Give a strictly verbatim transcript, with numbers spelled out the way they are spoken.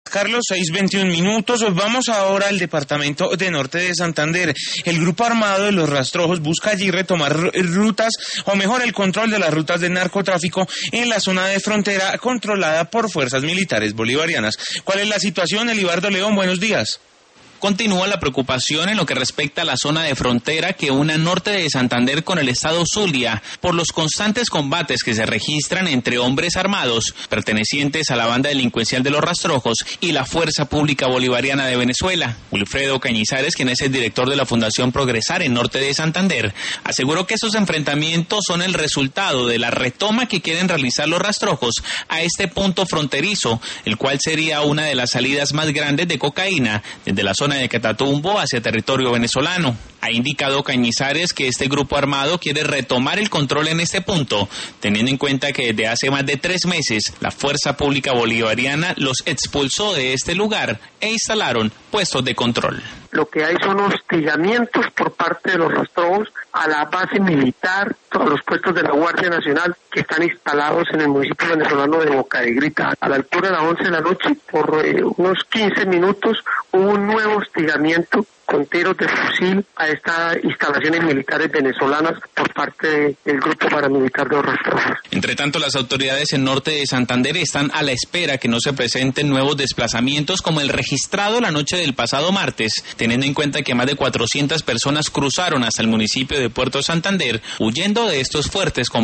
Carlos, seis veintiún minutos. Vamos ahora al departamento de Norte de Santander. El grupo armado de los Rastrojos busca allí retomar rutas, o mejor, el control de las rutas de narcotráfico en la zona de frontera controlada por fuerzas militares bolivarianas. ¿Cuál es la situación, Elibardo León? Buenos días. Continúa la preocupación en lo que respecta a la zona de frontera que une Norte de Santander con el estado Zulia por los constantes combates que se registran entre hombres armados pertenecientes a la banda delincuencial de los Rastrojos y la Fuerza Pública Bolivariana de Venezuela. Wilfredo Cañizares, quien es el director de la Fundación Progresar en Norte de Santander, aseguró que esos enfrentamientos son el resultado de la retoma que quieren realizar los Rastrojos a este punto fronterizo, el cual sería una de las salidas más grandes de cocaína desde la zona de Catatumbo hacia territorio venezolano. Ha indicado Cañizares que este grupo armado quiere retomar el control en este punto, teniendo en cuenta que desde hace más de tres meses la Fuerza Pública Bolivariana los expulsó de este lugar e instalaron puestos de control. Lo que hay son hostigamientos por parte de los Rastrojos a la base militar, todos los puestos de la Guardia Nacional que están instalados en el municipio venezolano de Boca de Grita. A la altura de las once de la noche, por eh, unos quince minutos, hubo un nuevo hostigamiento con tiros de fusil a estas instalaciones militares venezolanas por parte del grupo paramilitar de los Rastrojos. Entre tanto, las autoridades en Norte de Santander están a la espera que no se presenten nuevos desplazamientos como el registrado la noche del pasado martes, teniendo en cuenta que más de cuatrocientas personas cruzaron hasta el municipio de Puerto Santander huyendo de estos fuertes combates.